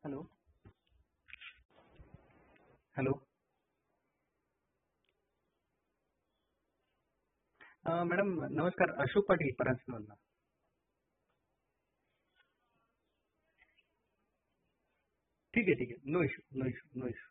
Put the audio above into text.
Hello. Hello. Madam नमस्कार, अशोक पाटील परांजपेमधनं. ठीक आहे ठीक आहे, no issue no issue no issue.